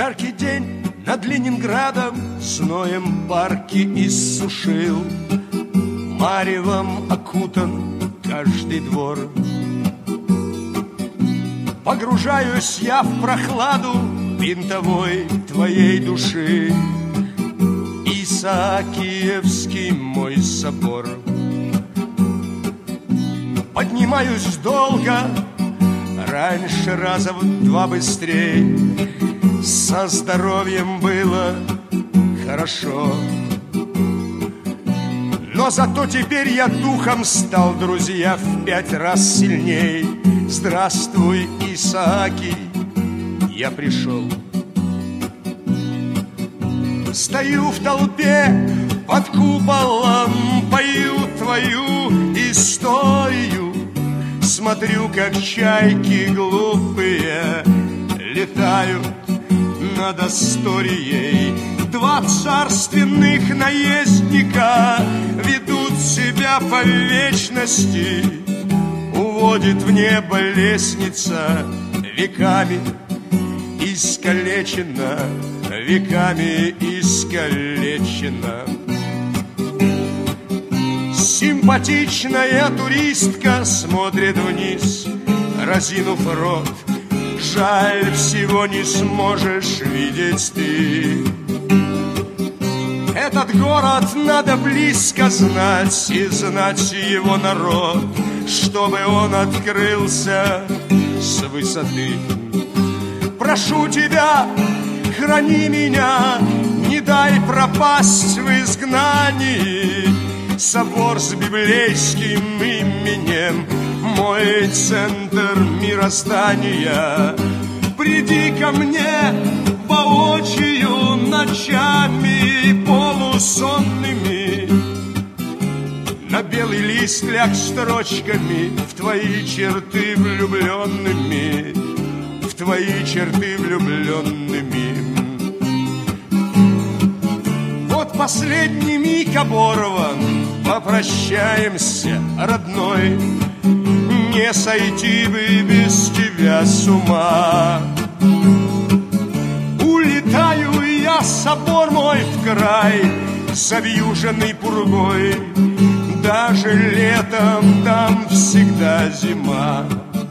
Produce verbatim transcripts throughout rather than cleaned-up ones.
Жаркий день над Ленинградом зноем парки иссушил, маревом окутан каждый двор. Погружаюсь я в прохладу винтовой твоей души, Исаакиевский мой собор. Поднимаюсь долго, раньше раза в два быстрей. Со здоровьем было хорошо, но зато теперь я духом стал, друзья, в пять раз сильней. Здравствуй, Исааки, я пришел. Стою в толпе под куполом, пою твою историю, смотрю, как чайки глупые летают над Асторией. Два царственных наездника ведут себя по вечности, уводит в небо лестница, веками искалечена, веками искалечена. Симпатичная туристка смотрит вниз, разинув рот. Жаль, всего не сможешь видеть ты. Этот город надо близко знать и знать его народ, чтобы он открылся с высоты. Прошу тебя, храни меня, не дай пропасть в изгнании. Собор с библейским именем, мой центр мироздания. Приди ко мне воочию ночами полусонными, на белый лист ляг строчками, в твои черты влюбленными, в твои черты влюбленными. Вот последний миг оборван, попрощаемся, родной. Не сойти бы без тебя с ума. Улетаю я, собор мой, в край, завьюженный пургой. Даже летом там всегда зима.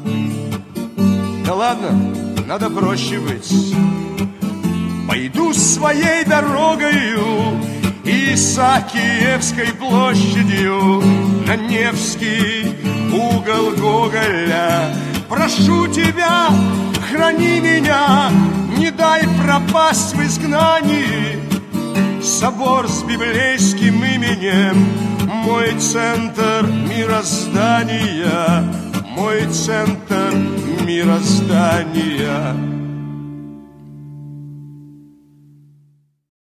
Да ладно, надо проще быть. Пойду своей дорогою, Исаакиевской площадью, на Невский угол Гоголя. Прошу тебя, храни меня, не дай пропасть в изгнании. Собор с библейским именем, мой центр мироздания, мой центр мироздания.